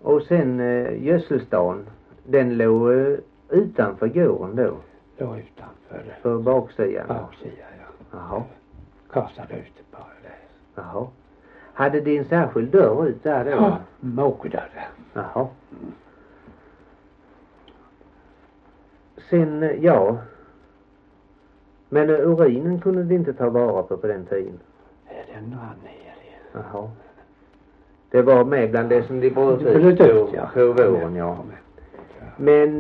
Och sen gödselstan, den låg utanför gården då? Låg utanför. För baksidan? Baksidan, ja. Jaha. Kastade ute bara det. Jaha. Hade din särskild dörr ut där då? Ja, måkdörr. Jaha. Sen, ja. Men urinen kunde de inte ta vara på den tiden? Den rann ner i. Jaha. Det var med bland det som de bröt ut på våren, ja. Men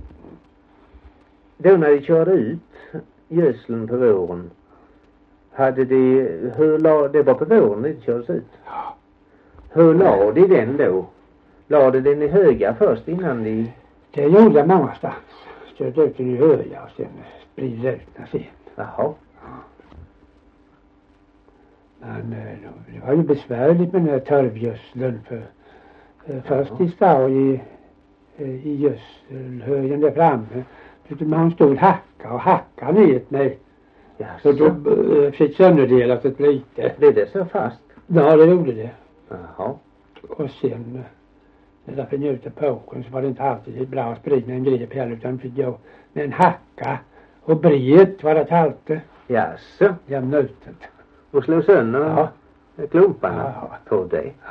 då när de körde ut gödseln på våren, hade de, det var på våren det kördes ut? Ja. Hur la de den då? La de den i höga först innan de... Det gjorde jag mångastans. Störde ut den i höga och sen spridde ut den sen. Jaha. Men det var ju besvärligt med den här torvgödseln för först i stad i gödselhögen där framme. Så man stod hacka ner mig. Så då fick sönderdelat ett lite. Blev det så fast? Ja, det gjorde det. Jaha. Och sen när jag fick njuta påken så var det inte alltid bra att sprida en grep heller, utan fick gå med en hacka och bred var det alltid. Jaså? Jämna ut det. Och slå sönder klumparna på det? Ja.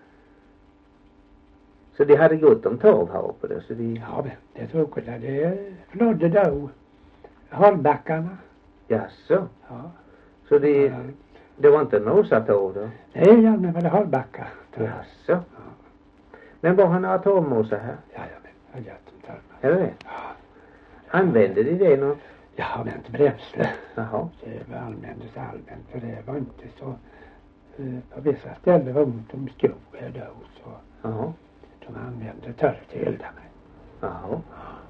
Så de hade gått om torv här uppe då? Så de... Ja, det tror jag. Det flödde då Holmbackarna. Jaså? Ja. Så det var inte mosatorv då? Nej, ja, men var det Holmbacka. Jaså? Ja. Men var han några torvmosar här? Ja, men jag har gett dem torv. Är det? Ja. Använde de det något? Jag har använt bränsle. Jaha. Det användes allmänt, för det var inte så... på vissa ställen var ont om skog här då, så... Jaha. De använde torv till elda med. Jaha.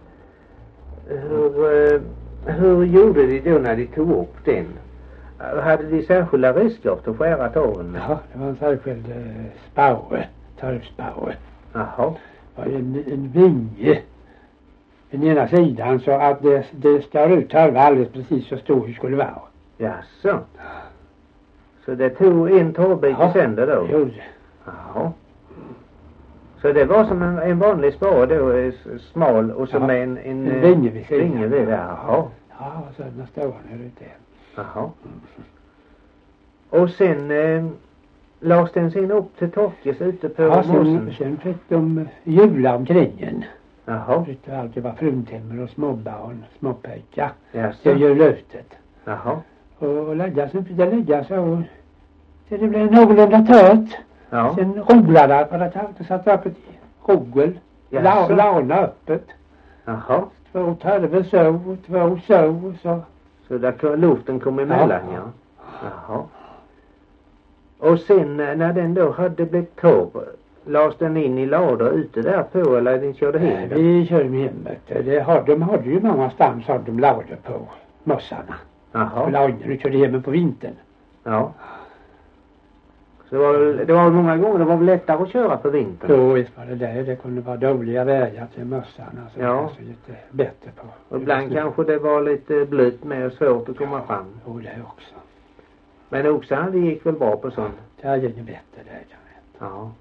Hur gjorde de då när de tog upp den? Hade de särskilda redskap att skära torven med? Ja, det var en särskild spaue, torvspaue. Jaha. Det var en vinge den ena sidan, så att det skar ut torv alldeles precis så stor det skulle vara. Jaså. Så det tog en torvbit i sänder då? Ja, det. Jaha. Så det var som en vanlig spade då, smal och som en vinge vid sidan. Vinge vid där, jaha. Ja, och sådana stående ute. Jaha. Och sen lades den sen upp till torkes ute på mossen? Sen fick de jula omkring en. Jaha. Det alltid var fruntimmer och småbarn, småpojkar. Jaså. Det gör löftet. Jaha. Och sen fick det lägga så det blev någorlunda tört. Ja. Sen roglade för att alltid satt upp ett rogel. Launa öppet. Jaha. 2 torvar så och 2 så. Så där luften kom emellan, ja. Jaha. Och sen när den då hade blivit torr, lades den in i lador ute där på, eller den körde hem? Vi körde med hemmet. De hade ju många stans hade de lador på mossarna. Jaha. Och lador körde hem på vintern. Ja. Så det var många gånger det var väl lättare att köra på vintern? Jo, visst var det där. Det kunde vara dåliga vägar till mossarna. Så ja. Det var lite bättre på. Och ibland kanske det var lite blöt med och svårt att komma fram. Jo, det också. Men oxarna, det gick väl bra på sånt? Det gick ju bättre där, kan jag. Ja.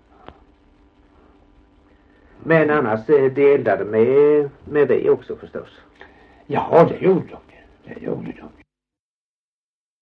Men annars, de eldade med ved också förstås? Ja, det gjorde de. Det gjorde de.